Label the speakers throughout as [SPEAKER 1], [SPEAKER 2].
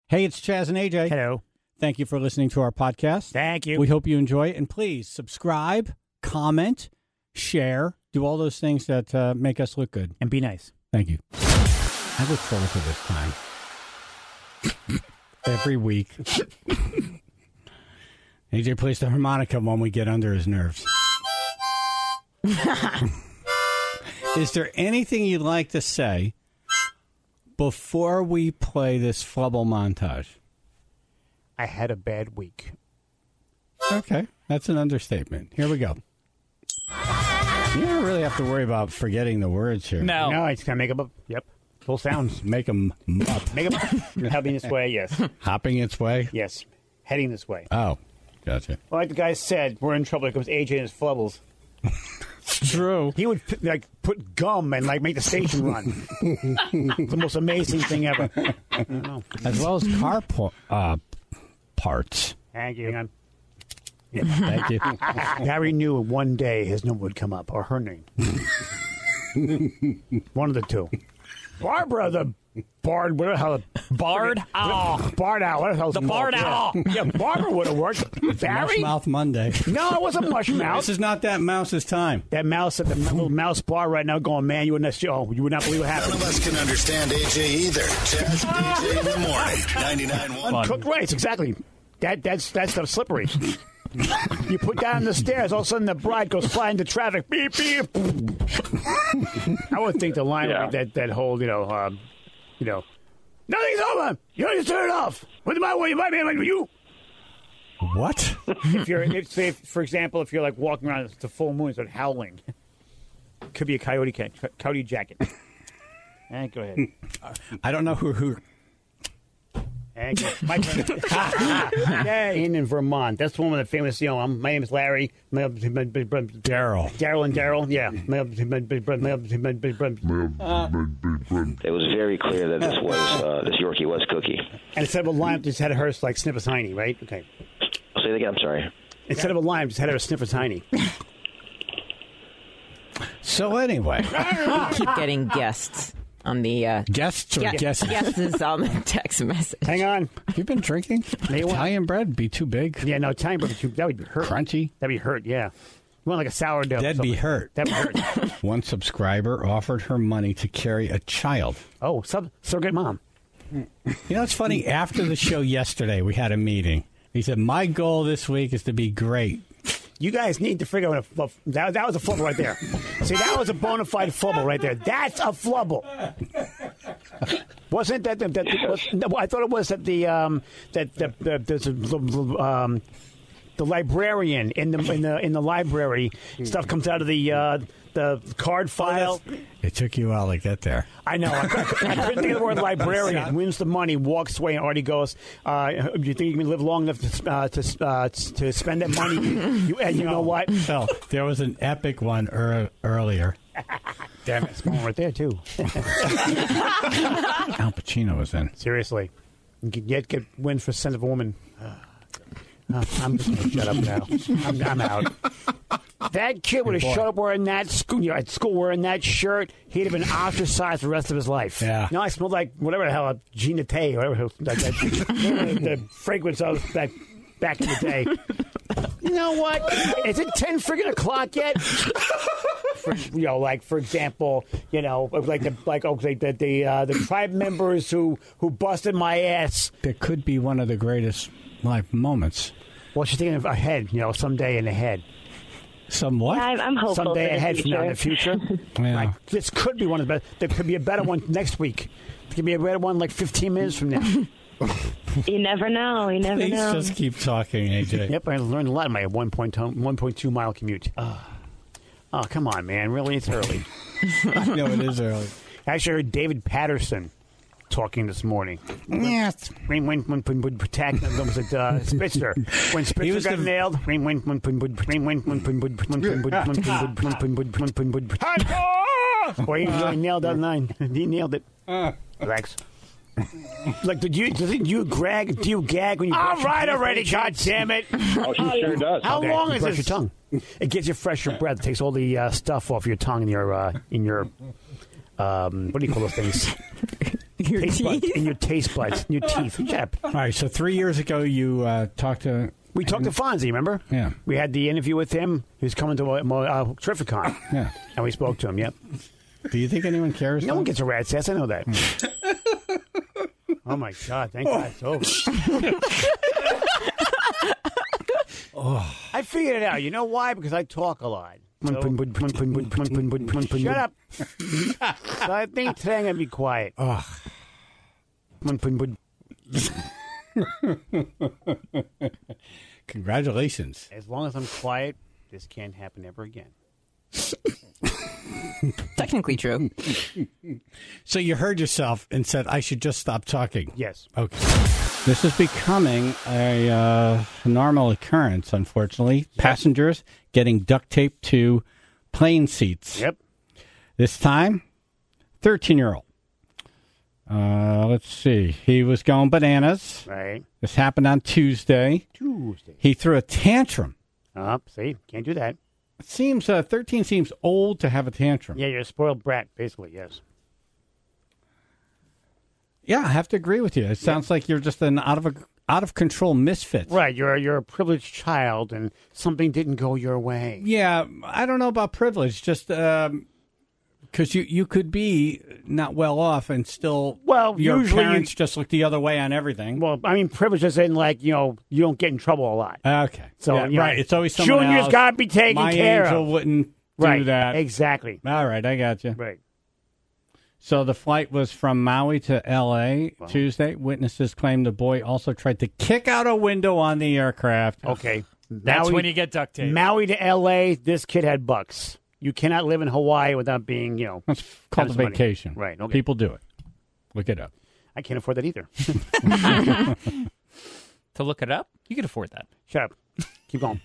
[SPEAKER 1] Hey, it's Chaz and AJ.
[SPEAKER 2] Hello.
[SPEAKER 1] Thank you for listening to our podcast.
[SPEAKER 2] Thank you.
[SPEAKER 1] We hope you enjoy it. And please subscribe, comment, share, do all those things that make us look good.
[SPEAKER 2] And be nice.
[SPEAKER 1] Thank you. I look forward to this time. Every week. AJ plays the harmonica when we get under his nerves. Is there anything you'd like to say before we play this flubble montage?
[SPEAKER 2] I had a bad week.
[SPEAKER 1] Okay, that's an understatement. Here we go. You don't really have to worry about forgetting the words here.
[SPEAKER 2] No, I just gotta make them up. Yep. Full sounds.
[SPEAKER 1] Make them up.
[SPEAKER 2] Make them up. Heading this way, yes.
[SPEAKER 1] Hopping its way?
[SPEAKER 2] Yes. Heading this way.
[SPEAKER 1] Oh, gotcha.
[SPEAKER 2] Well, like the guy said, we're in trouble because AJ and his flubbles.
[SPEAKER 1] It's true.
[SPEAKER 2] He would put gum and make the station run. It's the most amazing thing ever. I don't know.
[SPEAKER 1] As well as car parts.
[SPEAKER 2] Thank you. Hang on.
[SPEAKER 1] Yeah, thank you.
[SPEAKER 2] Harry knew one day his name would come up, or her name. One of the two. Barbara, the Bard, what the hell?
[SPEAKER 3] Bard Owl.
[SPEAKER 2] Bard Owl. What the hell's
[SPEAKER 3] The Bard Owl.
[SPEAKER 2] Yeah, Barbara would have worked. Barry?
[SPEAKER 1] Mushmouth Monday.
[SPEAKER 2] No, it wasn't Mushmouth.
[SPEAKER 1] This is not that mouse's time.
[SPEAKER 2] That mouse at the little mouse bar right now going, man, you would not believe what happened.
[SPEAKER 4] None of us can understand AJ either. Chaz, AJ in the morning. 99.1.
[SPEAKER 2] Uncooked rice, exactly. That's the slippery. You put down the stairs, all of a sudden the bride goes flying into traffic. Beep, beep. I would think the line would be that whole, nothing's over. You don't just turn it off. What am I? You might be like you.
[SPEAKER 1] What?
[SPEAKER 2] For example, if you're walking around, it's the full moon, start howling. Could be a coyote jacket. Go ahead.
[SPEAKER 1] I don't know who.
[SPEAKER 2] My turn. In Vermont. That's one of the famous, my name is Larry.
[SPEAKER 1] Daryl.
[SPEAKER 2] Daryl. Yeah.
[SPEAKER 5] It was very clear that this Yorkie was Cookie.
[SPEAKER 2] And instead of a lime, just had her sniff a tiny, right? Okay.
[SPEAKER 5] Say it again, I'm sorry.
[SPEAKER 2] Instead of a lime, just had her sniff a tiny.
[SPEAKER 1] So anyway.
[SPEAKER 6] Keep getting guests on the...
[SPEAKER 1] Guests or guesses?
[SPEAKER 6] Guesses on the text message.
[SPEAKER 2] Hang on.
[SPEAKER 1] Have you been drinking? Italian bread be too big?
[SPEAKER 2] Yeah, no, Italian bread that would hurt.
[SPEAKER 1] Crunchy?
[SPEAKER 2] That'd be hurt, yeah. You want like a sourdough.
[SPEAKER 1] That'd be hurt.
[SPEAKER 2] That'd hurt.
[SPEAKER 1] One subscriber offered her money to carry a child.
[SPEAKER 2] Oh, surrogate mom.
[SPEAKER 1] It's funny. After the show yesterday, we had a meeting. He said, my goal this week is to be great.
[SPEAKER 2] You guys need to figure out that was a flubble right there. See, that was a bona fide flubble right there. That's a flubble. Wasn't that I thought it was that the librarian in the library stuff comes out of the card file.
[SPEAKER 1] It took you a while to get there.
[SPEAKER 2] I know. I couldn't think of the word librarian. Wins the money, walks away, and Artie goes, do you think you can live long enough to spend that money? You know what?
[SPEAKER 1] No, there was an epic one earlier.
[SPEAKER 2] Damn it. It's one right there, too.
[SPEAKER 1] Al Pacino was in.
[SPEAKER 2] Seriously. Get wins for Son of a Woman. I'm just going to shut up now. I'm out. That kid would have showed up wearing that at school wearing that shirt. He'd have been ostracized the rest of his life.
[SPEAKER 1] Yeah.
[SPEAKER 2] I smelled like whatever the hell, Gina Tay, whatever the fragrance of back in the day. You know what? Is it 10 friggin' o'clock yet? For example, the tribe members who busted my ass.
[SPEAKER 1] There could be one of the greatest life moments.
[SPEAKER 2] Well, she's thinking of ahead, someday in ahead.
[SPEAKER 1] Somewhat?
[SPEAKER 7] I'm hopeful.
[SPEAKER 2] Someday ahead from now in the future.
[SPEAKER 1] Yeah.
[SPEAKER 2] This could be one of the best. There could be a better one next week. There could be a better one 15 minutes from now.
[SPEAKER 7] You never know.
[SPEAKER 1] Please just keep talking, AJ.
[SPEAKER 2] Yep, I learned a lot in my 1.2 mile commute. Oh, come on, man. Really? It's early.
[SPEAKER 1] I know it is early.
[SPEAKER 2] Actually, I heard David Patterson talking this morning.
[SPEAKER 1] Yes.
[SPEAKER 2] When protect was it Spitzer? When Spitzer got nailed. Boy, he nailed that line. He nailed it. Relax. Do you gag when you? All right, already. God damn it!
[SPEAKER 5] Oh, she sure does.
[SPEAKER 2] How long is this? Your tongue. It gives you fresher breath. It takes all the stuff off your tongue in your what do you call those things?
[SPEAKER 6] Your
[SPEAKER 2] taste buds,
[SPEAKER 6] teeth?
[SPEAKER 2] in your taste buds, in your teeth. Shut up.
[SPEAKER 1] All right, so 3 years ago you talked to...
[SPEAKER 2] We talked to Fonzie, remember?
[SPEAKER 1] Yeah.
[SPEAKER 2] We had the interview with him. He was coming to Terrificon.
[SPEAKER 1] Yeah.
[SPEAKER 2] And we spoke to him, yep.
[SPEAKER 1] Do you think anyone cares?
[SPEAKER 2] No one gets a rat's ass, I know that. Oh, my God. Thank God it's over. I figured it out. You know why? Because I talk a lot. So, shut up. So I think today I'm going to be quiet.
[SPEAKER 1] Congratulations.
[SPEAKER 2] As long as I'm quiet, this can't happen ever again.
[SPEAKER 6] Technically true.
[SPEAKER 1] So you heard yourself and said, I should just stop talking.
[SPEAKER 2] Yes.
[SPEAKER 1] Okay. This is becoming a normal occurrence, unfortunately. Yep. Passengers getting duct taped to plane seats.
[SPEAKER 2] Yep.
[SPEAKER 1] This time, 13-year-old. Let's see. He was going bananas.
[SPEAKER 2] Right.
[SPEAKER 1] This happened on Tuesday. He threw a tantrum.
[SPEAKER 2] See? Can't do that.
[SPEAKER 1] It seems 13 seems old to have a tantrum.
[SPEAKER 2] Yeah, you're a spoiled brat, basically, yes.
[SPEAKER 1] Yeah, I have to agree with you. It sounds like you're just an out of control misfit.
[SPEAKER 2] Right, you're a privileged child, and something didn't go your way.
[SPEAKER 1] Yeah, I don't know about privilege. Just because you could be not well off and still.
[SPEAKER 2] Well,
[SPEAKER 1] your
[SPEAKER 2] usually
[SPEAKER 1] parents just look the other way on everything.
[SPEAKER 2] Well, I mean, privilege is in you don't get in trouble a lot.
[SPEAKER 1] Okay,
[SPEAKER 2] so
[SPEAKER 1] yeah, right. It's always someone
[SPEAKER 2] Junior's
[SPEAKER 1] else.
[SPEAKER 2] got to be taken
[SPEAKER 1] My
[SPEAKER 2] care
[SPEAKER 1] angel
[SPEAKER 2] of.
[SPEAKER 1] wouldn't
[SPEAKER 2] right.
[SPEAKER 1] do that.
[SPEAKER 2] Exactly.
[SPEAKER 1] All right, I got you.
[SPEAKER 2] Right.
[SPEAKER 1] So the flight was from Maui to L.A. Tuesday. Witnesses claim the boy also tried to kick out a window on the aircraft.
[SPEAKER 2] Okay.
[SPEAKER 3] That's when you get duct tape.
[SPEAKER 2] Maui to L.A., this kid had bucks. You cannot live in Hawaii without being,
[SPEAKER 1] That's called a
[SPEAKER 2] having some
[SPEAKER 1] vacation.
[SPEAKER 2] money. Right. Okay.
[SPEAKER 1] People do it. Look it up.
[SPEAKER 2] I can't afford that either.
[SPEAKER 3] To look it up? You can afford that.
[SPEAKER 2] Shut up. Keep going.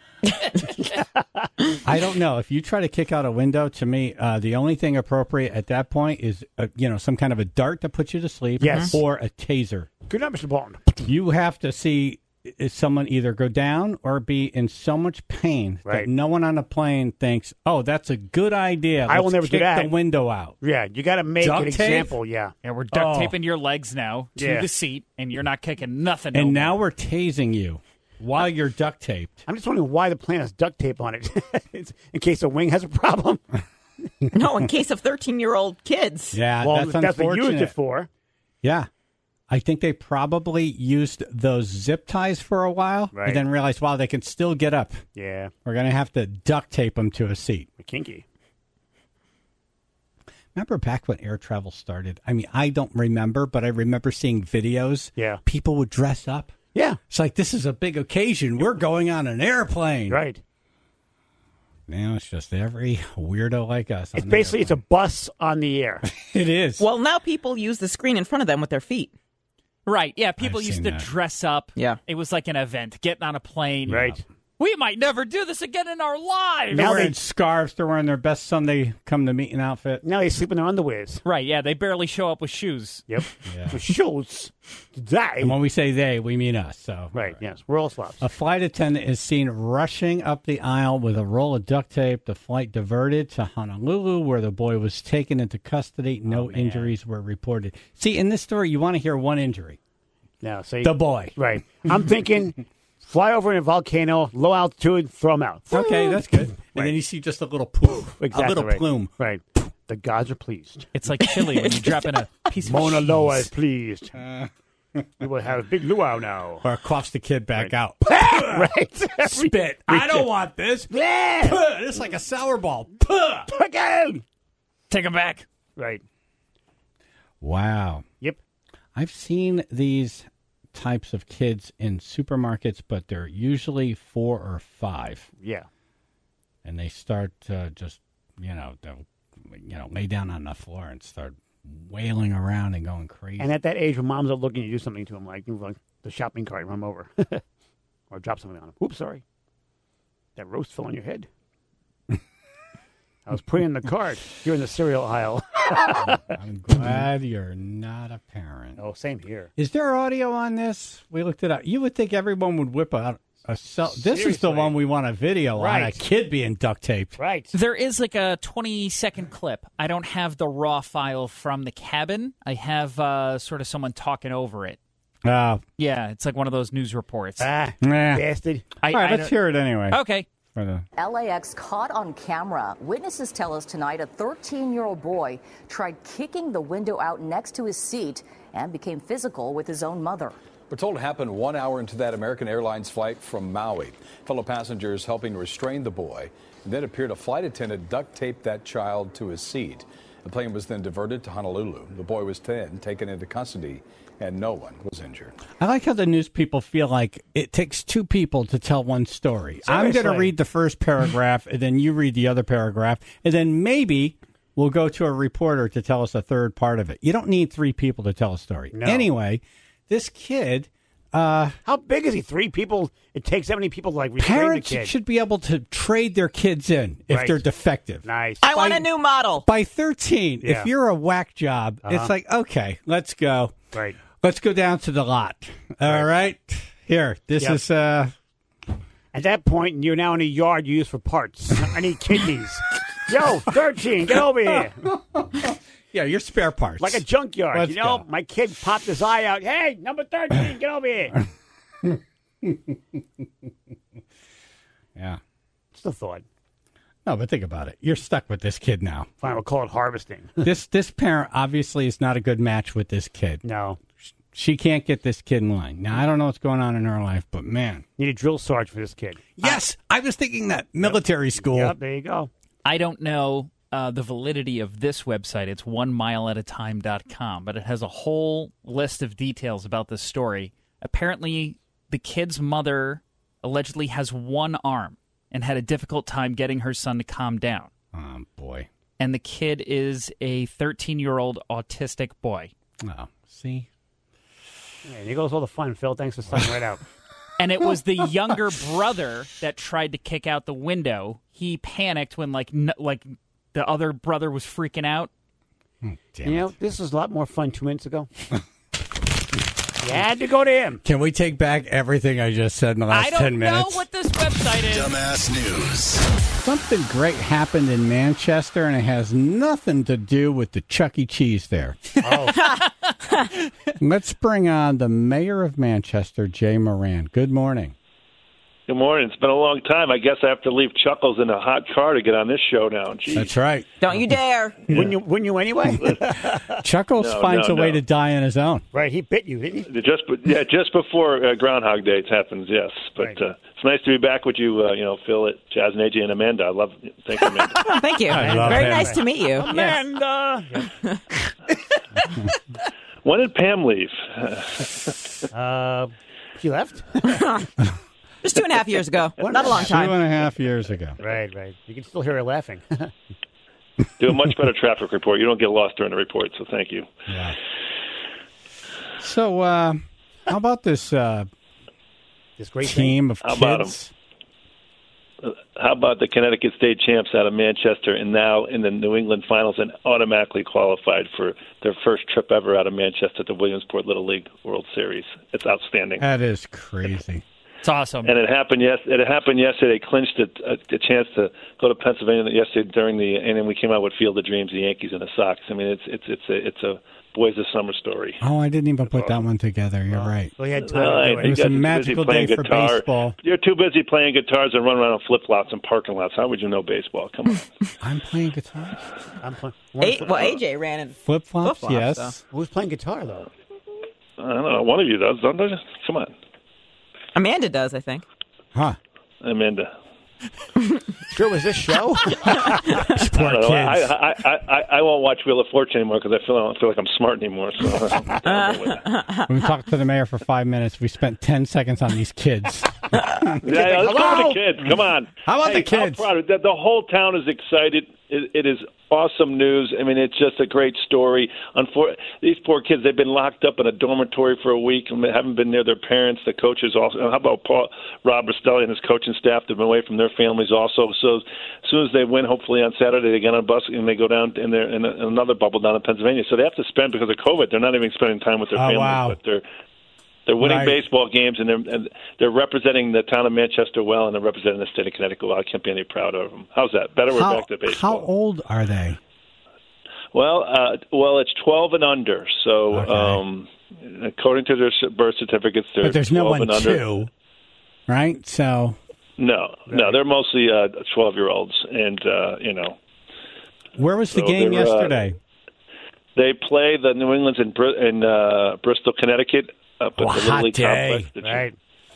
[SPEAKER 1] I don't know. If you try to kick out a window, to me, the only thing appropriate at that point is, some kind of a dart to put you to sleep.
[SPEAKER 2] Yes.
[SPEAKER 1] Or a taser.
[SPEAKER 2] Good night, Mr. Bond.
[SPEAKER 1] You have to see someone either go down or be in so much pain
[SPEAKER 2] Right.
[SPEAKER 1] that no one on the plane thinks, oh, that's a good idea.
[SPEAKER 2] I will
[SPEAKER 1] Let's
[SPEAKER 2] never do
[SPEAKER 1] kick
[SPEAKER 2] that.
[SPEAKER 1] the window out.
[SPEAKER 2] Yeah, you got to make
[SPEAKER 1] Duct
[SPEAKER 2] an
[SPEAKER 1] tape?
[SPEAKER 2] example. Yeah.
[SPEAKER 3] Yeah, we're duct
[SPEAKER 1] Oh.
[SPEAKER 3] taping your legs now to
[SPEAKER 2] Yeah.
[SPEAKER 3] the seat, and you're not kicking nothing.
[SPEAKER 1] And
[SPEAKER 3] no
[SPEAKER 1] now
[SPEAKER 3] more.
[SPEAKER 1] we're tasing you while you're duct taped.
[SPEAKER 2] I'm just wondering why the plane has duct tape on it. It's in case the wing has a problem.
[SPEAKER 6] No, in case of 13-year-old kids.
[SPEAKER 1] Yeah,
[SPEAKER 2] Well,
[SPEAKER 1] that's
[SPEAKER 2] that's what you
[SPEAKER 1] unfortunate.
[SPEAKER 2] used it for.
[SPEAKER 1] Yeah. I think they probably used those zip ties for a while
[SPEAKER 2] Right.
[SPEAKER 1] and then realized, wow, they can still get up.
[SPEAKER 2] Yeah.
[SPEAKER 1] We're going to have to duct tape them to a seat.
[SPEAKER 2] Kinky.
[SPEAKER 1] Remember back when air travel started? I mean, I don't remember, but I remember seeing videos.
[SPEAKER 2] Yeah.
[SPEAKER 1] People would dress up.
[SPEAKER 2] Yeah.
[SPEAKER 1] It's like, this is a big occasion. We're going on an airplane.
[SPEAKER 2] Right.
[SPEAKER 1] Now it's just every weirdo like us.
[SPEAKER 2] It's basically it's a bus on the air.
[SPEAKER 1] It is.
[SPEAKER 6] Well, now people use the screen in front of them with their feet.
[SPEAKER 3] Right, yeah, people
[SPEAKER 1] I've
[SPEAKER 3] used
[SPEAKER 1] seen
[SPEAKER 3] to
[SPEAKER 1] that.
[SPEAKER 3] dress up.
[SPEAKER 6] Yeah.
[SPEAKER 3] It was like an event, getting on a plane.
[SPEAKER 2] Right.
[SPEAKER 3] We might never do this again in our lives.
[SPEAKER 1] They're
[SPEAKER 2] Now
[SPEAKER 1] wearing
[SPEAKER 2] they-
[SPEAKER 1] scarves. They're wearing their best Sunday come to meeting outfit.
[SPEAKER 2] Now they sleep in their underwears.
[SPEAKER 3] Right, yeah, they barely show up with shoes.
[SPEAKER 2] Yep.
[SPEAKER 1] Yeah.
[SPEAKER 2] For shoes. Die.
[SPEAKER 1] And when we say they, we mean us. So
[SPEAKER 2] Right. Yes. We're all slobs.
[SPEAKER 1] A flight attendant is seen rushing up the aisle with a roll of duct tape. The flight diverted to Honolulu, where the boy was taken into custody. No injuries were reported. See, in this story, you want to hear one injury.
[SPEAKER 2] Now, see.
[SPEAKER 1] The boy.
[SPEAKER 2] Right. I'm thinking fly over in a volcano, low altitude, throw them out.
[SPEAKER 1] Okay, that's good. And then you see just a little poof,
[SPEAKER 2] Exactly
[SPEAKER 1] a little
[SPEAKER 2] right.
[SPEAKER 1] plume.
[SPEAKER 2] Right. The gods are pleased.
[SPEAKER 3] It's like chili when you drop in a piece of
[SPEAKER 2] Mauna
[SPEAKER 3] cheese.
[SPEAKER 2] Loa is pleased. We will have a big luau now.
[SPEAKER 1] Or coughs the kid back out.
[SPEAKER 2] Right.
[SPEAKER 1] Spit. I don't want this.
[SPEAKER 2] Yeah.
[SPEAKER 1] Puh, it's like a sour ball. Puh.
[SPEAKER 2] Again.
[SPEAKER 3] Take them back.
[SPEAKER 2] Right.
[SPEAKER 1] Wow.
[SPEAKER 2] Yep.
[SPEAKER 1] I've seen these types of kids in supermarkets, but they're usually 4 or 5.
[SPEAKER 2] Yeah.
[SPEAKER 1] And they start just, they'll, lay down on the floor and start wailing around and going crazy.
[SPEAKER 2] And at that age when moms are looking to do something to them, like the shopping cart, run 'em over. Or drop something on them. Oops, sorry. That roast fell on your head. I was putting in the cart. You're in the cereal aisle.
[SPEAKER 1] I'm glad you're not a parent.
[SPEAKER 2] Oh, same here.
[SPEAKER 1] Is there audio on this? We looked it up. You would think everyone would whip out This is the
[SPEAKER 2] Seriously.
[SPEAKER 1] one we want a video on, a
[SPEAKER 2] Right.
[SPEAKER 1] kid being duct taped.
[SPEAKER 2] Right.
[SPEAKER 3] There is like a 20-second clip. I don't have the raw file from the cabin. I have sort of someone talking over it. Yeah, it's like one of those news reports.
[SPEAKER 2] Ah,
[SPEAKER 1] Nah.
[SPEAKER 2] bastard.
[SPEAKER 1] All right, let's hear it anyway.
[SPEAKER 3] Okay.
[SPEAKER 1] For the-
[SPEAKER 8] LAX caught on camera. Witnesses tell us tonight a 13-year-old boy tried kicking the window out next to his seat and became physical with his own mother.
[SPEAKER 9] We're told it happened 1 hour into that American Airlines flight from Maui. Fellow passengers helping restrain the boy. And then appeared a flight attendant duct taped that child to his seat. The plane was then diverted to Honolulu. The boy was then taken into custody, and no one was injured.
[SPEAKER 1] I like how the news people feel like it takes two people to tell one story. I'm going to
[SPEAKER 2] Seriously.
[SPEAKER 1] read the first paragraph, and then you read the other paragraph, and then maybe we'll go to a reporter to tell us a third part of it. You don't need three people to tell a story.
[SPEAKER 2] No.
[SPEAKER 1] Anyway, this kid,
[SPEAKER 2] How big is he? 3 people? It takes that many people to like restrain the
[SPEAKER 1] parents
[SPEAKER 2] kid.
[SPEAKER 1] should be able to trade their kids in if
[SPEAKER 2] Right.
[SPEAKER 1] they're defective.
[SPEAKER 2] Nice.
[SPEAKER 6] I want a new model.
[SPEAKER 1] By 13,
[SPEAKER 2] Yeah.
[SPEAKER 1] if you're a whack job, it's like, okay, let's go.
[SPEAKER 2] Right.
[SPEAKER 1] Let's go down to the lot. All right. Here, this
[SPEAKER 2] Yep.
[SPEAKER 1] is
[SPEAKER 2] At that point, you're now in a yard you use for parts. I need kidneys. Yo, 13, get over here.
[SPEAKER 1] yeah, your spare parts.
[SPEAKER 2] Like a junkyard.
[SPEAKER 1] Let's
[SPEAKER 2] you know,
[SPEAKER 1] go.
[SPEAKER 2] my kid popped his eye out. Hey, number 13, get over here.
[SPEAKER 1] Yeah.
[SPEAKER 2] Just a thought.
[SPEAKER 1] No, but think about it. You're stuck with this kid now.
[SPEAKER 2] Fine, we'll call it harvesting.
[SPEAKER 1] This parent obviously is not a good match with this kid.
[SPEAKER 2] No.
[SPEAKER 1] She can't get this kid in line. Now, I don't know what's going on in her life, but man.
[SPEAKER 2] Need a drill sergeant for this kid.
[SPEAKER 1] Yes, I was thinking that. Military school.
[SPEAKER 2] Yep, there you go.
[SPEAKER 3] I don't know the validity of this website. It's 1mileatatime.com, but it has a whole list of details about this story. Apparently, the kid's mother allegedly has one arm and had a difficult time getting her son to calm down.
[SPEAKER 1] Oh, boy.
[SPEAKER 3] And the kid is a 13-year-old autistic boy.
[SPEAKER 1] Oh, see?
[SPEAKER 2] Yeah, here goes all the fun, Phil. Thanks for starting right out.
[SPEAKER 3] And it was the younger brother that tried to kick out the window. He panicked when, like the other brother was freaking out.
[SPEAKER 1] Damn
[SPEAKER 2] You know, this was a lot more fun 2 minutes ago. You had to go to him.
[SPEAKER 1] Can we take back everything I just said in the last
[SPEAKER 3] I don't
[SPEAKER 1] 10 minutes?
[SPEAKER 3] know what this website is.
[SPEAKER 4] Dumbass news.
[SPEAKER 1] Something great happened in Manchester, and it has nothing to do with the Chuck E. Cheese there.
[SPEAKER 2] Oh,
[SPEAKER 1] Let's bring on the mayor of Manchester, Jay Moran. Good morning.
[SPEAKER 10] Good morning. It's been a long time. I guess I have to leave Chuckles in a hot car to get on this show now. Jeez.
[SPEAKER 1] That's right.
[SPEAKER 6] Don't you dare.
[SPEAKER 2] wouldn't you anyway?
[SPEAKER 1] Chuckles
[SPEAKER 10] No,
[SPEAKER 1] finds
[SPEAKER 10] no,
[SPEAKER 1] a way
[SPEAKER 10] no.
[SPEAKER 1] to die on his own.
[SPEAKER 2] Right, he bit you, didn't he?
[SPEAKER 10] Just before Groundhog Day it happens, yes. But
[SPEAKER 2] Right.
[SPEAKER 10] it's nice to be back with you, Phil, at Jazz and AJ and Amanda. I love it. Thank you, Amanda.
[SPEAKER 6] Oh, thank you.
[SPEAKER 1] I love
[SPEAKER 6] Very
[SPEAKER 1] him.
[SPEAKER 6] nice to meet you.
[SPEAKER 2] Amanda!
[SPEAKER 10] When did Pam leave?
[SPEAKER 2] She left?
[SPEAKER 6] Just 2.5 years ago. Not a long time.
[SPEAKER 1] 2.5 years ago.
[SPEAKER 2] Right. You can still hear her laughing.
[SPEAKER 10] Do a much better traffic report. You don't get lost during the report, so thank you.
[SPEAKER 1] Yeah. So, how about this
[SPEAKER 2] This great
[SPEAKER 1] team of
[SPEAKER 10] How about
[SPEAKER 1] kids?
[SPEAKER 10] How about the Connecticut State champs out of Manchester and now in the New England finals and automatically qualified for their first trip ever out of Manchester to Williamsport Little League World Series? It's outstanding.
[SPEAKER 1] That is crazy.
[SPEAKER 3] It's awesome.
[SPEAKER 10] And it happened yesterday. They clinched a chance to go to Pennsylvania yesterday and then we came out with Field of Dreams, the Yankees and the Sox. I mean, it's a boys of summer story.
[SPEAKER 1] Oh, I didn't even put that one together. You're right.
[SPEAKER 2] So he had time to do
[SPEAKER 1] It was
[SPEAKER 10] You
[SPEAKER 1] a
[SPEAKER 10] guys are too
[SPEAKER 1] magical
[SPEAKER 10] busy playing
[SPEAKER 1] day for
[SPEAKER 10] guitar.
[SPEAKER 1] baseball.
[SPEAKER 10] You're too busy playing guitars and running around on flip flops and parking lots. How would you know baseball? Come on.
[SPEAKER 1] I'm playing guitar.
[SPEAKER 2] I'm playing.
[SPEAKER 6] AJ ran in.
[SPEAKER 1] Flip flops,
[SPEAKER 6] Flip-flops,
[SPEAKER 1] yes.
[SPEAKER 6] so.
[SPEAKER 2] Who's playing guitar, though?
[SPEAKER 10] I don't know. One of you does, don't you? Come on,
[SPEAKER 6] Amanda does, I think.
[SPEAKER 1] Huh.
[SPEAKER 10] Amanda.
[SPEAKER 2] Sure, was this show?
[SPEAKER 1] Poor
[SPEAKER 10] I don't know.
[SPEAKER 1] kids.
[SPEAKER 10] I won't watch Wheel of Fortune anymore because I don't feel like I'm smart anymore. So
[SPEAKER 1] We talked to the mayor for 5 minutes. We spent 10 seconds on these kids.
[SPEAKER 10] let's go with the kids. Come on.
[SPEAKER 1] How about the kids?
[SPEAKER 10] I'm proud of it. The whole town is excited. It is awesome news. I mean, it's just a great story. These poor kids, they've been locked up in a dormitory for a week and haven't been near their parents. The coaches also. How about Rob Rastelli and his coaching staff? They've been away from their families also. So as soon as they win, hopefully on Saturday, they get on a bus and they go down in another bubble down in Pennsylvania. So they have to spend, because of COVID, they're not even spending time with their families.
[SPEAKER 1] Wow.
[SPEAKER 10] But they're They're winning
[SPEAKER 1] Right.
[SPEAKER 10] baseball games, and they're representing the town of Manchester well, and they're representing the state of Connecticut well. I can't be any prouder of them. How's that? Better we're back to baseball.
[SPEAKER 1] How old are they?
[SPEAKER 10] Well, it's 12 and under. So, according to their birth certificates, they're
[SPEAKER 1] But there's
[SPEAKER 10] 12
[SPEAKER 1] no one
[SPEAKER 10] and under.
[SPEAKER 1] 2, right? So
[SPEAKER 10] No, they're mostly 12-year-olds, and
[SPEAKER 1] where was the
[SPEAKER 10] So
[SPEAKER 1] game
[SPEAKER 10] they're,
[SPEAKER 1] yesterday?
[SPEAKER 10] They play the New England's in Bristol, Connecticut, up at the Little
[SPEAKER 1] hot
[SPEAKER 10] League
[SPEAKER 1] day.
[SPEAKER 10] complex.
[SPEAKER 2] Right.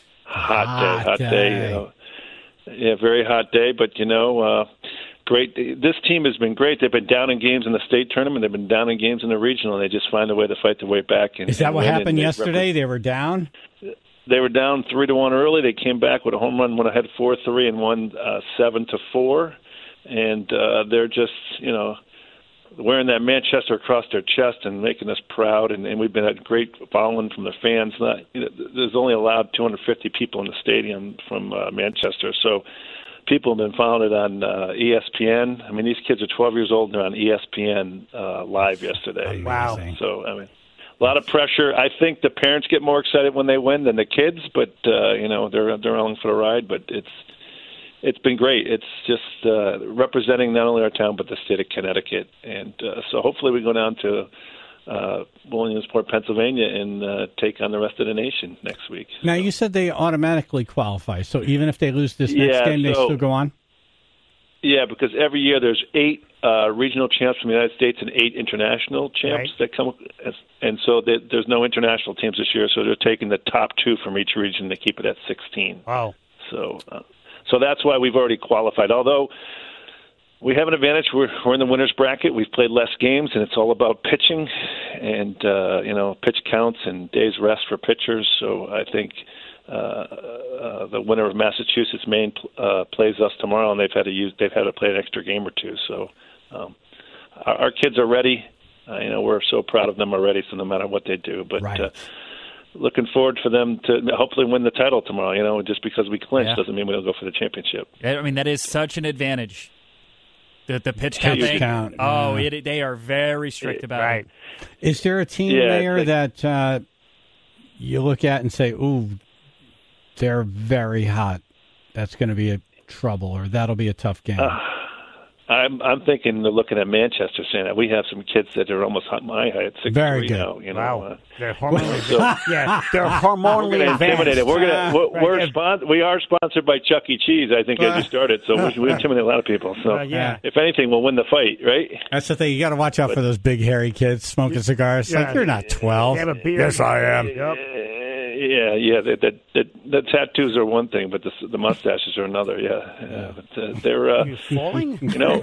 [SPEAKER 10] Hot day. Yeah, very hot day, but great. This team has been great. They've been down in games in the state tournament. They've been down in games in the regional, and they just find a way to fight their way back. And,
[SPEAKER 1] Is that
[SPEAKER 10] and
[SPEAKER 1] what
[SPEAKER 10] win,
[SPEAKER 1] happened
[SPEAKER 10] and
[SPEAKER 1] yesterday? They were down?
[SPEAKER 10] They were down 3-1 early. They came back with a home run, went ahead 4-3, and won 7-4. And they're just, wearing that Manchester across their chest and making us proud. And we've been at great following from the fans. There's only allowed 250 people in the stadium from Manchester, so people have been following it on ESPN. I mean, these kids are 12 years old and they're on ESPN live yesterday.
[SPEAKER 2] Wow.
[SPEAKER 10] So, I mean, a lot of pressure. I think the parents get more excited when they win than the kids, but they're along for the ride. But it's been great. It's just representing not only our town but the state of Connecticut, and so hopefully we go down to Williamsport, Pennsylvania, and take on the rest of the nation next week.
[SPEAKER 1] Now, you said they automatically qualify, so even if they lose this next game, they still go on?
[SPEAKER 10] Yeah, because every year there's 8 regional champs from the United States and 8 international champs that come, and so there's no international teams this year, so they're taking the top 2 from each region to keep it at 16.
[SPEAKER 2] Wow.
[SPEAKER 10] So that's why we've already qualified. Although we have an advantage, we're in the winner's bracket. We've played less games, and it's all about pitching and pitch counts and days rest for pitchers. So I think the winner of Massachusetts Maine plays us tomorrow, and they've had to play an extra game or 2. So our kids are ready. We're so proud of them already. So no matter what they do, but.
[SPEAKER 1] Right.
[SPEAKER 10] Looking forward for them to hopefully win the title tomorrow. Just because we clinch doesn't mean we don't go for the championship.
[SPEAKER 3] I mean, that is such an advantage. The pitch count thing. They are very strict about it.
[SPEAKER 1] Is there a team there that you look at and say, ooh, they're very hot? That's going to be a trouble, or that'll be a tough game?
[SPEAKER 10] I'm thinking they're looking at Manchester, saying that we have some kids that are almost my height, 6'3"
[SPEAKER 1] very good.
[SPEAKER 10] now.
[SPEAKER 2] Wow, they're hormonally they're hormonally
[SPEAKER 10] intimidated. We are sponsored by Chuck E. Cheese. I think as you started, so we intimidate a lot of people. So if anything, we'll win the fight, right?
[SPEAKER 1] That's the thing. You got to watch out for those big hairy kids smoking cigars. Like, you're not 12.
[SPEAKER 2] Yes, I am.
[SPEAKER 10] Yep. Yeah. The tattoos are one thing, but the mustaches are another. Yeah. But they're.
[SPEAKER 2] Are you falling?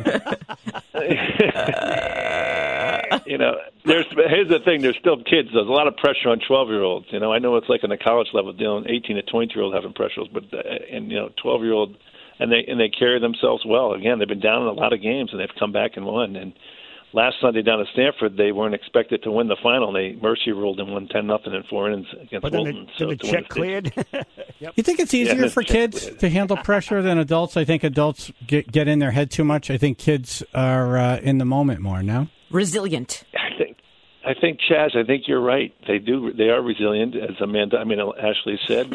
[SPEAKER 10] Here's the thing. There's still kids. There's a lot of pressure on 12-year-olds. I know it's like on the college level, dealing 18 to 20-year-old having pressures, but 12-year-old, and they carry themselves well. Again, they've been down in a lot of games, and they've come back and won. And last Sunday down at Stanford, they weren't expected to win the final. They mercy ruled and won 10-0 in 4 innings against Wilton.
[SPEAKER 2] Then the check cleared.
[SPEAKER 1] Yep. You think it's easier for kids to handle pressure than adults? I think adults get in their head too much. I think kids are in the moment more now.
[SPEAKER 6] Resilient.
[SPEAKER 10] I think Chaz. I think you're right. They do. They are resilient, as Ashley said.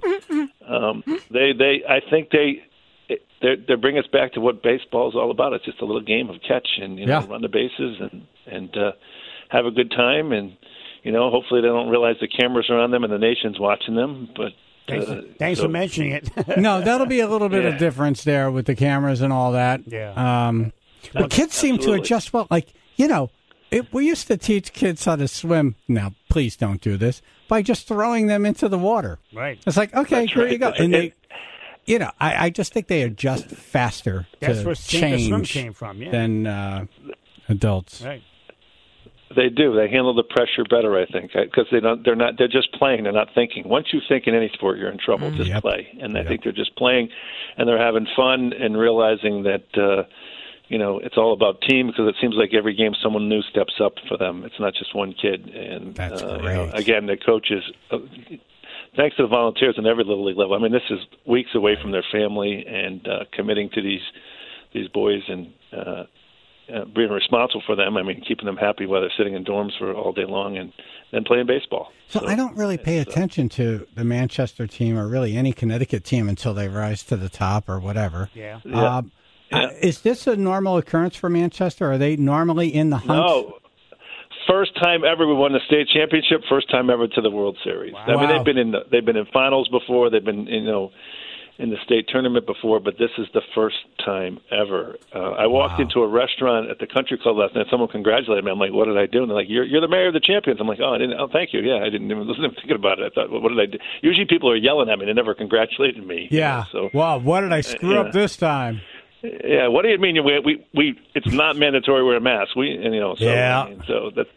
[SPEAKER 10] I think they bring us back to what baseball is all about. It's just a little game of catch and run the bases and have a good time. And hopefully they don't realize the cameras are on them and the nation's watching them. But
[SPEAKER 2] thanks for mentioning it.
[SPEAKER 1] No, that'll be a little bit of difference there with the cameras and all that.
[SPEAKER 2] Yeah.
[SPEAKER 1] But kids seem to adjust well. Like we used to teach kids how to swim. Now, please don't do this by just throwing them into the water.
[SPEAKER 2] Right.
[SPEAKER 1] It's like, okay,
[SPEAKER 10] That's
[SPEAKER 1] here
[SPEAKER 10] right.
[SPEAKER 1] you go. And they. I just think they adjust faster to change than adults.
[SPEAKER 2] Right.
[SPEAKER 10] They do. They handle the pressure better, I think, because they're just playing. They're not thinking. Once you think in any sport, you're in trouble. Just play. And I think they're just playing, and they're having fun and realizing that it's all about team, because it seems like every game someone new steps up for them. It's not just one kid. And
[SPEAKER 1] that's great.
[SPEAKER 10] Again, the coaches. Thanks to the volunteers on every Little League level. I mean, this is weeks away from their family and committing to these boys, and being responsible for them. I mean, keeping them happy while they're sitting in dorms for all day long and then playing baseball.
[SPEAKER 1] So I don't really pay attention to the Manchester team or really any Connecticut team until they rise to the top or whatever.
[SPEAKER 2] Yeah.
[SPEAKER 1] Is this a normal occurrence for Manchester? Are they normally in the hunt?
[SPEAKER 10] No. First time ever we won the state championship. First time ever to the World Series.
[SPEAKER 1] Wow.
[SPEAKER 10] I mean, they've been in finals before. They've been in the state tournament before, but this is the first time ever. I walked into a restaurant at the country club last night. Someone congratulated me. I'm like, what did I do? And they're like, you're the mayor of the champions. I'm like, oh, thank you. Yeah, I didn't even wasn't thinking about it. I thought, well, what did I do? Usually people are yelling at me. They never congratulated me.
[SPEAKER 1] Yeah.
[SPEAKER 10] So,
[SPEAKER 1] wow, what did I screw up this time?
[SPEAKER 10] Yeah. What do you mean? We it's not mandatory to wear a mask. So that's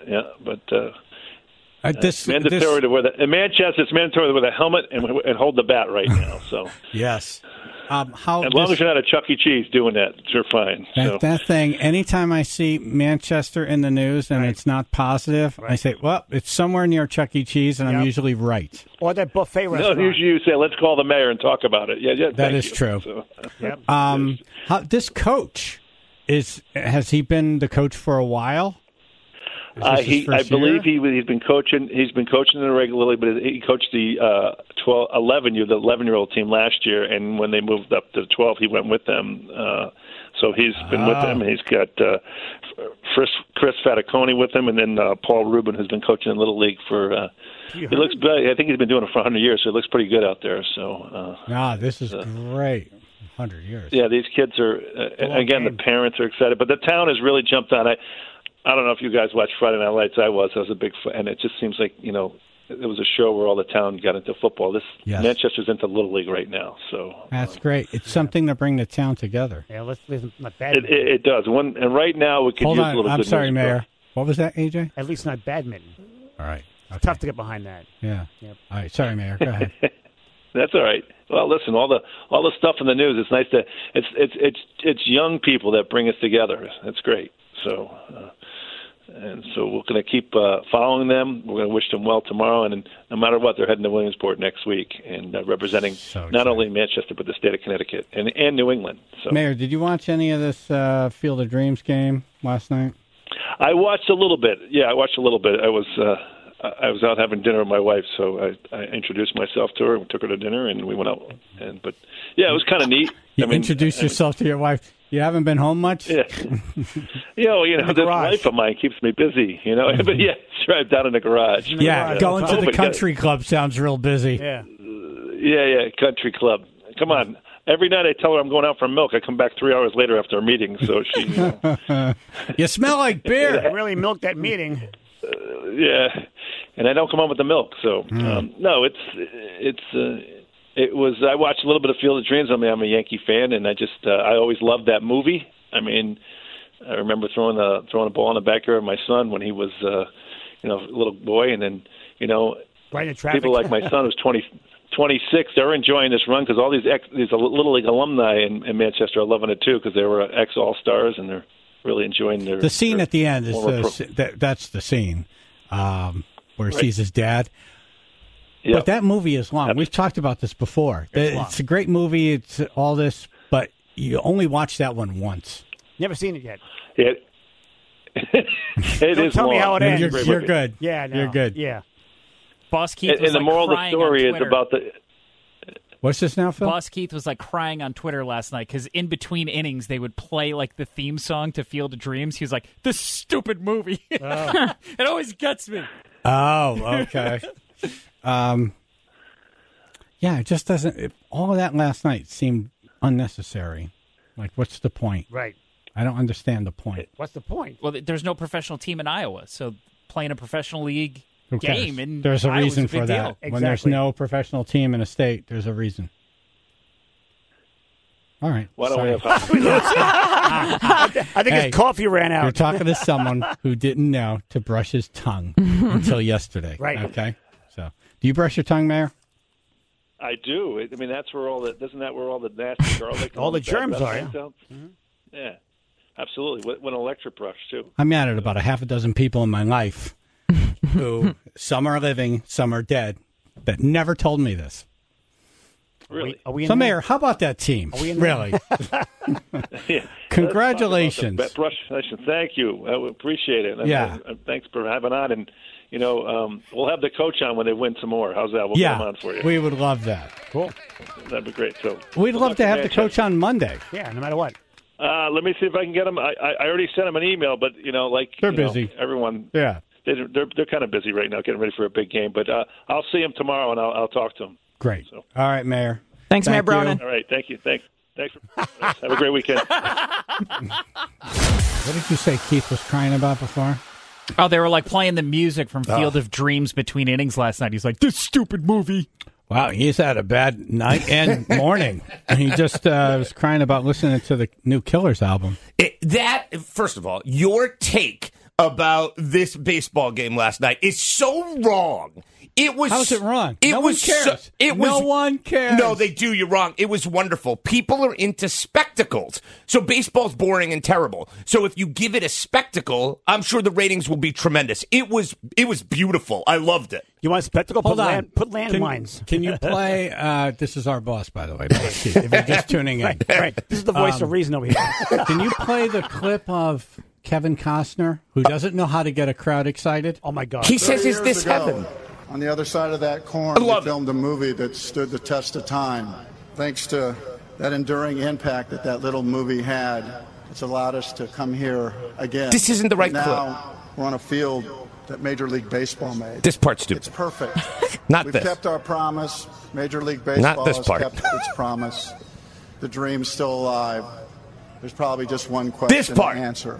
[SPEAKER 10] it's mandatory to wear in Manchester. It's mandatory to wear the helmet and hold the bat right now. So
[SPEAKER 1] yes,
[SPEAKER 10] as long as you're not at Chuck E. Cheese doing that, you're fine.
[SPEAKER 1] That thing. Anytime I see Manchester in the news and it's not positive, I say, "Well, it's somewhere near Chuck E. Cheese," and I'm usually right.
[SPEAKER 2] Or that buffet restaurant.
[SPEAKER 10] No, usually you say, "Let's call the mayor and talk about it." Yeah,
[SPEAKER 1] that is true.
[SPEAKER 10] So,
[SPEAKER 1] this coach has he been the coach for a while?
[SPEAKER 10] I believe he's been coaching. He's been coaching them regularly, but he coached the 11-year-old team last year, and when they moved up to 12, he went with them. So he's been with them. He's got Chris Faticoni with him, and then Paul Rubin, who's been coaching in Little League for. He looks. I think he's been doing it for 100 years, so it looks pretty good out there. So.
[SPEAKER 1] This is great. 100 years.
[SPEAKER 10] Yeah, these kids are. Again, the parents are excited, but the town has really jumped on. I don't know if you guys watched Friday Night Lights. I was a big fan, and it just seems like it was a show where all the town got into football. Manchester's into Little League right now, so
[SPEAKER 1] that's great. It's something to bring the town together.
[SPEAKER 2] Yeah, let's not badminton.
[SPEAKER 10] It does. And right now we could use a little.
[SPEAKER 1] I'm
[SPEAKER 10] good
[SPEAKER 1] sorry,
[SPEAKER 10] news.
[SPEAKER 1] Mayor. What was that, AJ?
[SPEAKER 2] At least not badminton.
[SPEAKER 1] All right. Okay.
[SPEAKER 2] It's tough to get behind that.
[SPEAKER 1] Yeah.
[SPEAKER 2] Yep.
[SPEAKER 1] All right. Sorry, Mayor. Go ahead.
[SPEAKER 10] That's all right. Well, listen, all the stuff in the news. It's nice to. It's young people that bring us together. That's great. So. And so we're going to keep following them. We're going to wish them well tomorrow. And no matter what, they're heading to Williamsport next week and representing not only Manchester but the state of Connecticut and New England. So.
[SPEAKER 1] Mayor, did you watch any of this Field of Dreams game last night?
[SPEAKER 10] I watched a little bit. Yeah, I watched a little bit. I was out having dinner with my wife, so I introduced myself to her. We took her to dinner, and we went out. But it was kind of neat.
[SPEAKER 1] You introduced yourself to your wife. You haven't been home much?
[SPEAKER 10] Yeah. This life of mine keeps me busy, But yeah, drive down in the garage.
[SPEAKER 1] Yeah, going to the country club sounds real busy.
[SPEAKER 2] Yeah.
[SPEAKER 10] Yeah, country club. Come on. Every night I tell her I'm going out for milk. I come back 3 hours later after a meeting, so she...
[SPEAKER 1] You smell like beer.
[SPEAKER 2] I really milked that meeting.
[SPEAKER 10] Yeah, and I don't come home with the milk, so... No, it was. I watched a little bit of Field of Dreams. I'm a Yankee fan, and I always loved that movie. I mean, I remember throwing a ball in the backyard of my son when he was, a little boy, and then,
[SPEAKER 2] right in traffic.
[SPEAKER 10] People like my son who's 26, they're enjoying this run because all these Little League alumni in Manchester are loving it too because they were ex-All-Stars and they're really enjoying
[SPEAKER 1] the scene at the end is that's the scene where he sees his dad. Yep. But that movie is long. We've talked about this before. It's a great movie. It's all this, but you only watch that one once.
[SPEAKER 2] Never seen it yet.
[SPEAKER 10] It
[SPEAKER 2] Don't tell me how it ends.
[SPEAKER 1] You're good.
[SPEAKER 2] Yeah, no.
[SPEAKER 1] You're good.
[SPEAKER 2] Yeah.
[SPEAKER 3] Boss Keith was
[SPEAKER 10] and the moral of the story is about the...
[SPEAKER 1] What's this now, Phil?
[SPEAKER 3] Boss Keith was crying on Twitter last night because in between innings they would play the theme song to Field of Dreams. He was like, "This stupid movie. It always gets me."
[SPEAKER 1] Oh, okay. Yeah, it just doesn't. All of that last night seemed unnecessary. What's the point?
[SPEAKER 2] Right.
[SPEAKER 1] I don't understand the point.
[SPEAKER 2] What's the point?
[SPEAKER 3] Well, there's no professional team in Iowa, so playing a professional league game in
[SPEAKER 1] there's a
[SPEAKER 3] Iowa's
[SPEAKER 1] reason
[SPEAKER 3] a big
[SPEAKER 1] for that.
[SPEAKER 3] deal.
[SPEAKER 2] Exactly.
[SPEAKER 1] When there's no professional team in a state, there's a reason. All right.
[SPEAKER 10] Why don't we have
[SPEAKER 2] I think his coffee ran out.
[SPEAKER 1] You're talking to someone who didn't know to brush his tongue until yesterday.
[SPEAKER 2] Right.
[SPEAKER 1] Okay. So, do you brush your tongue, Mayor?
[SPEAKER 10] I do. I mean, that's where isn't that where all the nasty garlic,
[SPEAKER 2] all the germs are? Yeah.
[SPEAKER 10] Mm-hmm. Yeah, absolutely. With an electric brush too.
[SPEAKER 1] I'm mad at about a half a dozen people in my life who some are living, some are dead, that never told me this.
[SPEAKER 10] Really?
[SPEAKER 2] Are we in
[SPEAKER 1] So,
[SPEAKER 2] there?
[SPEAKER 1] Mayor, how about that team?
[SPEAKER 2] Are we in
[SPEAKER 1] really?
[SPEAKER 10] Yeah.
[SPEAKER 1] Congratulations.
[SPEAKER 10] Brush Nation. Thank you. I appreciate it.
[SPEAKER 1] Yeah.
[SPEAKER 10] Thanks for having on. And, we'll have the coach on when they win some more. How's that? We'll get him on for you.
[SPEAKER 1] We would love that.
[SPEAKER 2] Cool.
[SPEAKER 10] That'd be great. So
[SPEAKER 1] we'd love to have the coach on Monday.
[SPEAKER 2] Yeah, no matter what.
[SPEAKER 10] Let me see if I can get him. I already sent him an email, but,
[SPEAKER 1] they're busy.
[SPEAKER 10] Everyone.
[SPEAKER 1] Yeah.
[SPEAKER 10] They're kind of busy right now getting ready for a big game. But I'll see him tomorrow, and I'll talk to him.
[SPEAKER 1] Great.
[SPEAKER 10] So.
[SPEAKER 1] All right, Mayor.
[SPEAKER 6] Thanks, Mayor Bronin.
[SPEAKER 10] All right. Thank you. Thanks for have a great weekend.
[SPEAKER 1] What did you say Keith was crying about before?
[SPEAKER 3] Oh, they were like playing the music from Field of Dreams between innings last night. He's like, this stupid movie.
[SPEAKER 1] Wow, he's had a bad night and morning. And he just was crying about listening to the new Killers album.
[SPEAKER 11] First of all, your take about this baseball game last night is so wrong. It was.
[SPEAKER 1] How's it wrong?
[SPEAKER 11] No
[SPEAKER 1] one cares. No one cares.
[SPEAKER 11] No, they do. You're wrong. It was wonderful. People are into spectacles. So baseball's boring and terrible. So if you give it a spectacle, I'm sure the ratings will be tremendous. It was beautiful. I loved it.
[SPEAKER 2] You want a spectacle?
[SPEAKER 1] Hold on.
[SPEAKER 2] Put landmines.
[SPEAKER 1] Can you play? This is our boss, by the way. If you're just tuning in.
[SPEAKER 2] Right. This is the voice of reason over here.
[SPEAKER 1] Can you play the clip of Kevin Costner, who doesn't know how to get a crowd excited?
[SPEAKER 2] Oh, my God.
[SPEAKER 11] He says, is this heaven?
[SPEAKER 12] On the other side of that corn, we filmed a movie that stood the test of time. Thanks to that enduring impact that little movie had, it's allowed us to come here again.
[SPEAKER 11] This isn't the right clip.
[SPEAKER 12] Now we're on a field that Major League Baseball made.
[SPEAKER 11] This part's stupid.
[SPEAKER 12] It's perfect.
[SPEAKER 11] Not
[SPEAKER 12] We've
[SPEAKER 11] this.
[SPEAKER 12] kept our promise. Major League Baseball
[SPEAKER 11] has
[SPEAKER 12] kept its promise. The dream's still alive. There's probably just one question
[SPEAKER 11] This part.
[SPEAKER 12] to answer.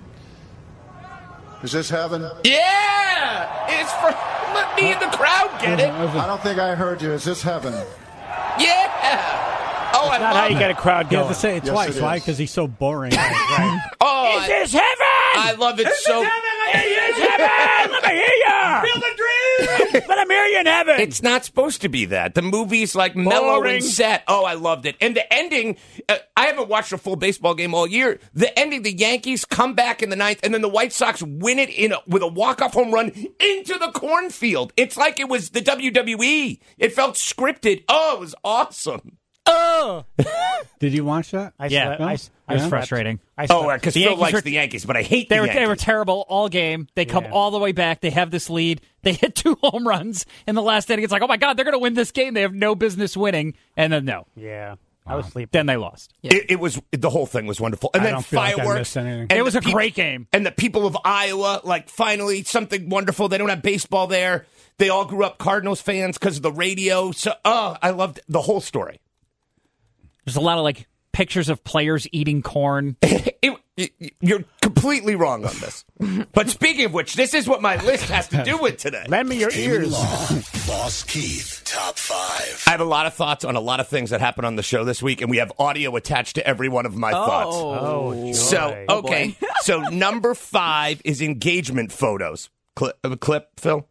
[SPEAKER 12] Is this heaven?
[SPEAKER 11] Yeah! It's for. Let me in the crowd get it.
[SPEAKER 12] I don't think I heard you. Is this heaven?
[SPEAKER 11] Yeah! Oh, I
[SPEAKER 2] Not how you get a crowd
[SPEAKER 1] You
[SPEAKER 2] going.
[SPEAKER 1] have to say it
[SPEAKER 12] Yes,
[SPEAKER 1] twice.
[SPEAKER 12] it
[SPEAKER 1] Why?
[SPEAKER 12] is.
[SPEAKER 1] Because he's so boring.
[SPEAKER 11] Oh,
[SPEAKER 2] Is this heaven?
[SPEAKER 11] I love it so.
[SPEAKER 2] Is this heaven? Let me hear you. Feel the dream. Let me hear you in heaven.
[SPEAKER 11] It's not supposed to be that. The movie's like mellow
[SPEAKER 2] Boring.
[SPEAKER 11] and set. Oh, I loved it. And the ending, I haven't watched a full baseball game all year. The ending, the Yankees come back in the ninth, and then the White Sox win it with a walk-off home run into the cornfield. It's like it was the WWE. It felt scripted. Oh, it was awesome.
[SPEAKER 2] Oh.
[SPEAKER 1] Did you watch that?
[SPEAKER 3] Yeah, it was frustrating.
[SPEAKER 11] Because Phil likes the Yankees, but I hate the Yankees.
[SPEAKER 3] They were terrible all game. They come all the way back. They have this lead. They hit 2 home runs in the last inning. It's like, oh, my God, they're going to win this game. They have no business winning. And then, no.
[SPEAKER 2] Yeah. I was sleeping.
[SPEAKER 3] Then they lost.
[SPEAKER 6] Yeah.
[SPEAKER 11] It was the whole thing was wonderful, and
[SPEAKER 1] I
[SPEAKER 11] then
[SPEAKER 1] don't feel like I
[SPEAKER 11] fireworks.
[SPEAKER 1] missed anything.
[SPEAKER 11] And
[SPEAKER 3] It was
[SPEAKER 11] the
[SPEAKER 3] a great game.
[SPEAKER 11] And the people of Iowa, like finally something wonderful. They don't have baseball there. They all grew up Cardinals fans because of the radio. So, I loved the whole story.
[SPEAKER 3] There's a lot of like pictures of players eating corn.
[SPEAKER 11] You're completely wrong on this. But speaking of which, this is what my list has to do with today.
[SPEAKER 2] Lend me your ears.
[SPEAKER 4] Boss Keith, top 5.
[SPEAKER 11] I have a lot of thoughts on a lot of things that happened on the show this week, and we have audio attached to every one of my thoughts.
[SPEAKER 2] Oh, joy.
[SPEAKER 11] So, okay. So, number 5 is engagement photos. Clip, Phil?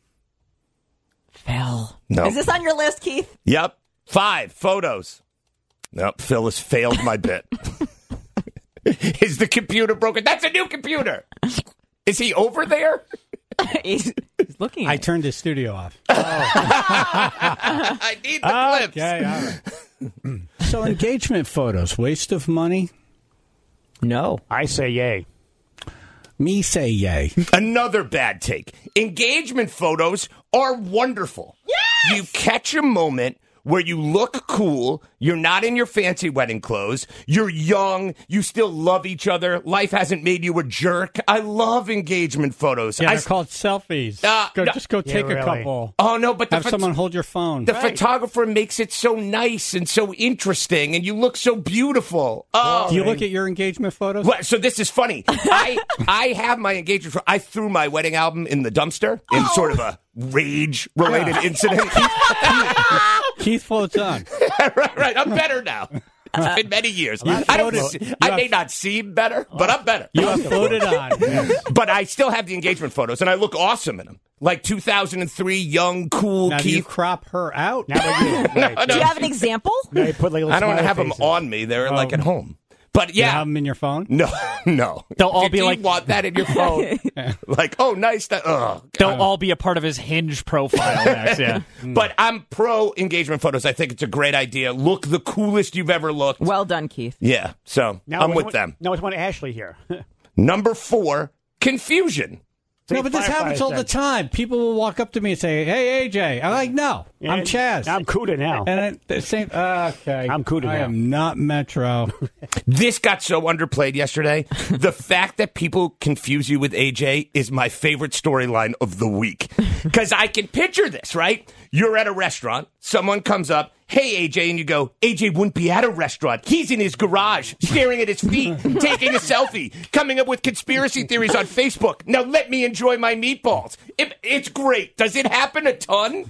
[SPEAKER 6] Phil.
[SPEAKER 11] No.
[SPEAKER 6] Is this on your list, Keith?
[SPEAKER 11] Yep. 5 photos. Nope. Phil has failed my bit. Is the computer broken? That's a new computer. Is he over there?
[SPEAKER 6] He's looking.
[SPEAKER 1] I turned his studio off.
[SPEAKER 11] I need the clips.
[SPEAKER 1] Okay, all right. So engagement photos, waste of money?
[SPEAKER 6] No.
[SPEAKER 2] I say yay.
[SPEAKER 1] Me say yay.
[SPEAKER 11] Another bad take. Engagement photos are wonderful. Yes! You catch a moment where you look cool, you're not in your fancy wedding clothes, you're young, you still love each other, life hasn't made you a jerk. I love engagement photos.
[SPEAKER 1] Yeah, they're called selfies. Just go take a couple.
[SPEAKER 11] Oh, no, but
[SPEAKER 1] have someone hold your phone.
[SPEAKER 11] The photographer makes it so nice and so interesting, and you look so beautiful. Oh,
[SPEAKER 1] do you look at your engagement photos?
[SPEAKER 11] Well, so this is funny. I have my engagement photo. I threw my wedding album in the dumpster in sort of a rage-related incident.
[SPEAKER 1] Keith floats on.
[SPEAKER 11] right. I'm better now. It's been many years. I may not seem better, but I'm better.
[SPEAKER 1] You have floated on. Yes.
[SPEAKER 11] But I still have the engagement photos, and I look awesome in them. Like 2003, young, cool
[SPEAKER 1] now,
[SPEAKER 11] Keith.
[SPEAKER 1] Do you crop her out?
[SPEAKER 2] Now
[SPEAKER 6] Do you have an example?
[SPEAKER 2] No, you put like
[SPEAKER 11] I don't have them on me. They're like at home. But
[SPEAKER 1] You
[SPEAKER 11] yeah,
[SPEAKER 1] have them in your phone?
[SPEAKER 11] no.
[SPEAKER 3] They'll all be
[SPEAKER 11] Do
[SPEAKER 3] like-
[SPEAKER 11] you want that in your phone? Like, oh, nice.
[SPEAKER 3] They'll all be a part of his Hinge profile next, yeah.
[SPEAKER 11] But I'm pro engagement photos. I think it's a great idea. Look the coolest you've ever looked.
[SPEAKER 6] Well done, Keith.
[SPEAKER 11] Yeah, so I'm with them.
[SPEAKER 2] No, it's one Ashley here.
[SPEAKER 11] Number 4, confusion.
[SPEAKER 1] No, but this happens all the time. People will walk up to me and say, "Hey, AJ." I'm like, "No, I'm Chaz."
[SPEAKER 2] I'm Cuda now.
[SPEAKER 1] And the same. Okay,
[SPEAKER 2] I'm Cuda
[SPEAKER 1] I
[SPEAKER 2] now.
[SPEAKER 1] am not Metro.
[SPEAKER 11] This got so underplayed yesterday. The fact that people confuse you with AJ is my favorite storyline of the week. Because I can picture this, right? You're at a restaurant. Someone comes up. Hey, AJ, and you go, AJ wouldn't be at a restaurant. He's in his garage, staring at his feet, taking a selfie, coming up with conspiracy theories on Facebook. Now let me enjoy my meatballs. It's great. Does it happen a ton?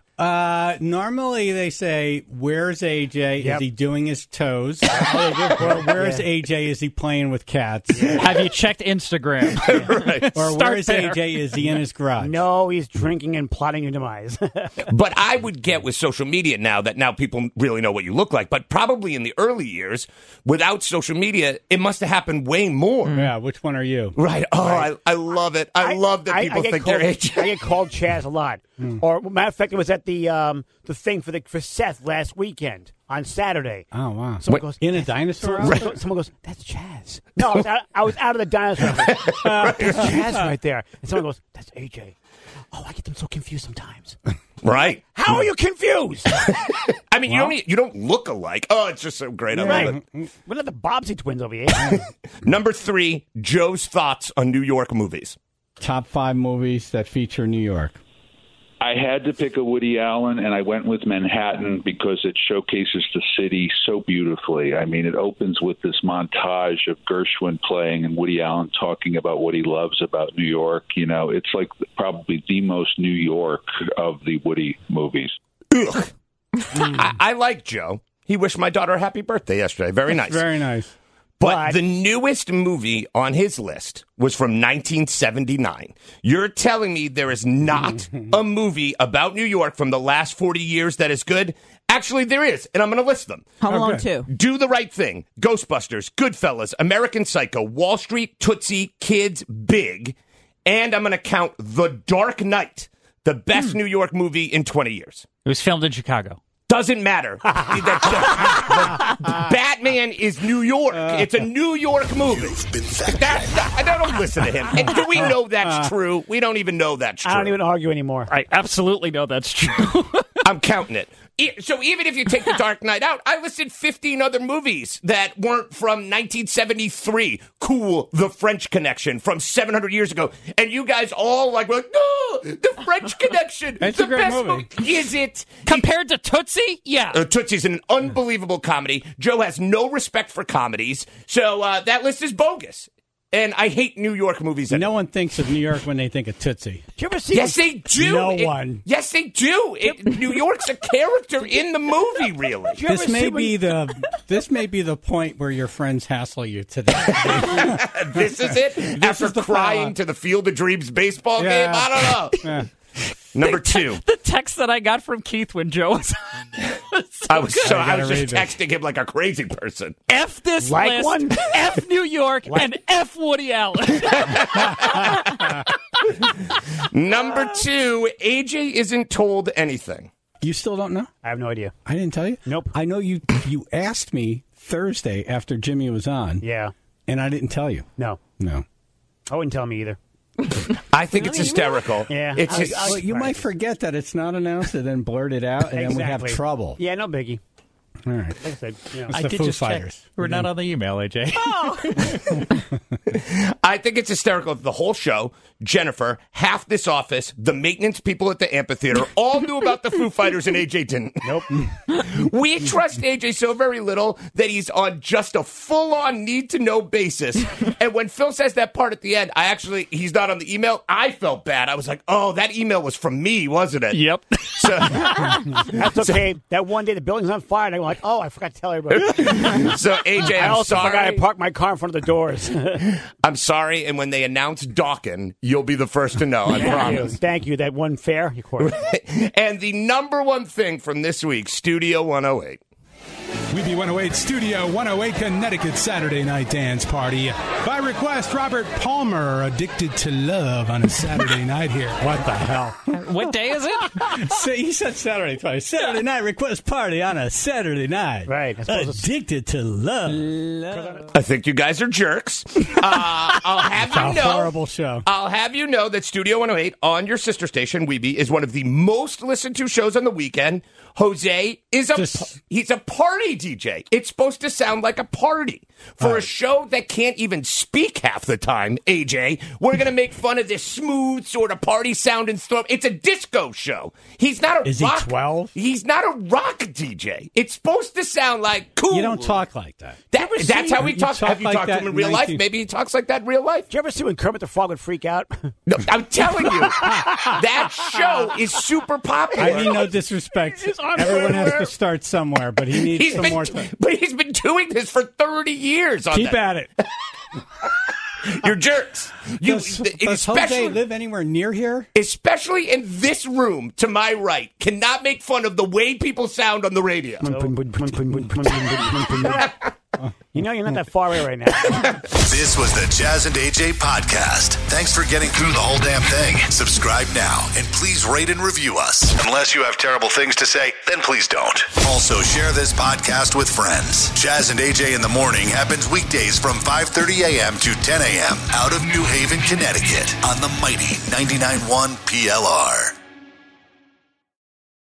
[SPEAKER 1] Normally they say, "Where's AJ?
[SPEAKER 2] Yep.
[SPEAKER 1] Is he doing his toes?" Or "Where's AJ? Is he playing with cats?"
[SPEAKER 3] Have you checked Instagram?
[SPEAKER 11] Right.
[SPEAKER 1] Or
[SPEAKER 3] Start
[SPEAKER 1] "Where's
[SPEAKER 3] there.
[SPEAKER 1] AJ? Is he in his garage?"
[SPEAKER 2] No, he's drinking and plotting your demise.
[SPEAKER 11] But I would get with social media now that now people really know what you look like. But probably in the early years, without social media, it must have happened way more.
[SPEAKER 1] Yeah, which one are you?
[SPEAKER 11] Right. Oh, I love it. I love that people
[SPEAKER 2] get
[SPEAKER 11] think
[SPEAKER 2] called,
[SPEAKER 11] they're AJ.
[SPEAKER 2] I get called Chaz a lot. Or matter of fact, it was at the thing for Seth last weekend on Saturday.
[SPEAKER 1] Oh wow!
[SPEAKER 2] Someone goes,
[SPEAKER 1] in a dinosaur?
[SPEAKER 2] Someone goes, "That's Chaz." No, I was out of the dinosaur. That's Chaz right there. And someone goes, "That's AJ." Oh, I get them so confused sometimes.
[SPEAKER 11] Right.
[SPEAKER 2] How are you confused?
[SPEAKER 11] I mean, you don't look alike. Oh, it's just so great. I love it.
[SPEAKER 2] We're not the Bobbsey twins over here.
[SPEAKER 11] Number 3, Joe's thoughts on New York movies.
[SPEAKER 1] Top 5 movies that feature New York.
[SPEAKER 13] I had to pick a Woody Allen, and I went with Manhattan because it showcases the city so beautifully. I mean, it opens with this montage of Gershwin playing and Woody Allen talking about what he loves about New York. You know, it's like probably the most New York of the Woody movies.
[SPEAKER 11] Ugh. I like Joe. He wished my daughter a happy birthday yesterday. Very nice.
[SPEAKER 1] Very nice.
[SPEAKER 11] But the newest movie on his list was from 1979. You're telling me there is not a movie about New York from the last 40 years that is good? Actually, there is, and I'm going to list them.
[SPEAKER 6] Home Alone 2.
[SPEAKER 11] Do the Right Thing, Ghostbusters, Goodfellas, American Psycho, Wall Street, Tootsie, Kids, Big, and I'm going to count The Dark Knight, the best New York movie in 20 years.
[SPEAKER 3] It was filmed in Chicago.
[SPEAKER 11] Doesn't matter. Batman is New York. It's a New York movie. I don't listen to him. And do we know that's true? We don't even know that's true.
[SPEAKER 2] I don't even argue anymore.
[SPEAKER 3] I absolutely know that's true.
[SPEAKER 11] I'm counting it. So even if you take The Dark Knight out, I listed 15 other movies that weren't from 1973. Cool, The French Connection from 700 years ago. And you guys all were like, no, The French Connection.
[SPEAKER 1] It's
[SPEAKER 11] the
[SPEAKER 1] a great
[SPEAKER 11] best
[SPEAKER 1] movie.
[SPEAKER 11] Is it?
[SPEAKER 3] Compared to Tootsie? Yeah.
[SPEAKER 11] Tootsie's an unbelievable comedy. Joe has no respect for comedies. So that list is bogus. And I hate New York movies.
[SPEAKER 1] No one thinks of New York when they think of Tootsie.
[SPEAKER 2] Did you ever see
[SPEAKER 11] Yes, they do.
[SPEAKER 1] No one.
[SPEAKER 11] Yes, they do. New York's a character in the movie, really.
[SPEAKER 1] This may be the point where your friends hassle you today.
[SPEAKER 11] This is it? After crying to the Field of Dreams baseball game? I don't know.
[SPEAKER 1] Yeah.
[SPEAKER 11] Number 2.
[SPEAKER 3] The text that I got from Keith when Joe was on.
[SPEAKER 11] I was just
[SPEAKER 1] read
[SPEAKER 11] texting him like a crazy person.
[SPEAKER 3] F this
[SPEAKER 2] Like
[SPEAKER 3] list,
[SPEAKER 2] one?
[SPEAKER 3] F New York, and F Woody Allen.
[SPEAKER 11] Number 2, AJ isn't told anything.
[SPEAKER 1] You still don't know?
[SPEAKER 2] I have no idea.
[SPEAKER 1] I didn't tell you?
[SPEAKER 2] Nope.
[SPEAKER 1] I know you asked me Thursday after Jimmy was on.
[SPEAKER 2] Yeah.
[SPEAKER 1] And I didn't tell you.
[SPEAKER 2] No. I wouldn't tell me either.
[SPEAKER 11] I think it's hysterical.
[SPEAKER 2] Yeah.
[SPEAKER 11] It's
[SPEAKER 1] Well, you might forget that it's not announced and then blurt it out, and then we have trouble.
[SPEAKER 2] Yeah, no biggie.
[SPEAKER 1] All right.
[SPEAKER 2] Like I said,
[SPEAKER 1] It's the Foo Fighters.
[SPEAKER 3] We're not on the email, AJ.
[SPEAKER 11] I think it's hysterical. The whole show, Jennifer, half this office, the maintenance people at the amphitheater, all knew about the Foo Fighters and AJ didn't.
[SPEAKER 2] Nope.
[SPEAKER 11] We trust AJ so very little that he's on just a full-on need-to-know basis. And when Phil says that part at the end, he's not on the email, I felt bad. I was like, oh, that email was from me, wasn't it?
[SPEAKER 3] Yep.
[SPEAKER 11] So,
[SPEAKER 2] That's okay. That one day the building's on fire, and I'm like, oh, I forgot to tell everybody.
[SPEAKER 11] so AJ,
[SPEAKER 2] I
[SPEAKER 11] I'm
[SPEAKER 2] also
[SPEAKER 11] sorry.
[SPEAKER 2] forgot I parked my car in front of the doors.
[SPEAKER 11] I'm sorry, and when they announce Dawkin, you'll be the first to know, I promise.
[SPEAKER 2] Thank you. That one fair, of course.
[SPEAKER 11] And the number one thing from this week, Studio 108.
[SPEAKER 14] Weeby 108 Studio 108 Connecticut Saturday Night Dance Party. By request, Robert Palmer, Addicted to Love on a Saturday night here.
[SPEAKER 2] What the hell?
[SPEAKER 3] What day is it?
[SPEAKER 1] He said Saturday twice. Saturday night request party on a Saturday night.
[SPEAKER 2] Right.
[SPEAKER 1] Addicted to Love.
[SPEAKER 11] I think you guys are jerks. I'll have you know.
[SPEAKER 1] Horrible show.
[SPEAKER 11] I'll have you know that Studio 108 on your sister station, Weeby, is one of the most listened to shows on the weekend. Jose is he's a party DJ. It's supposed to sound like a party. For a show that can't even speak half the time, AJ, we're going to make fun of this smooth sort of party sound and stuff. It's a disco show. He's not a
[SPEAKER 1] Is
[SPEAKER 11] rock.
[SPEAKER 1] he 12?
[SPEAKER 11] He's not a rock DJ. It's supposed to sound like cool.
[SPEAKER 1] You don't talk like that.
[SPEAKER 11] That's how he talks. Have you
[SPEAKER 1] like
[SPEAKER 11] talked to
[SPEAKER 1] that
[SPEAKER 11] him in
[SPEAKER 1] in
[SPEAKER 11] real life?
[SPEAKER 1] 19
[SPEAKER 11] Maybe he talks like that in real life.
[SPEAKER 2] Did you ever see when Kermit the Frog would freak out?
[SPEAKER 11] No, I'm telling you, that show is super popular.
[SPEAKER 1] I mean, no disrespect. Everyone has to start somewhere, but he needs some more time.
[SPEAKER 11] But he's been doing this for 30 years.
[SPEAKER 1] Keep at it.
[SPEAKER 11] You're jerks.
[SPEAKER 1] Does Jose live anywhere near here?
[SPEAKER 11] Especially in this room to my right, cannot make fun of the way people sound on the radio.
[SPEAKER 2] You know, you're not that far away right now.
[SPEAKER 4] This was the Jazz and AJ podcast. Thanks for getting through the whole damn thing. Subscribe now and please rate and review us. Unless you have terrible things to say, then please don't. Also, share this podcast with friends. Jazz and AJ in the Morning happens weekdays from 5:30 a.m. to 10 a.m. out of New Haven, Connecticut on the mighty 99.1 PLR.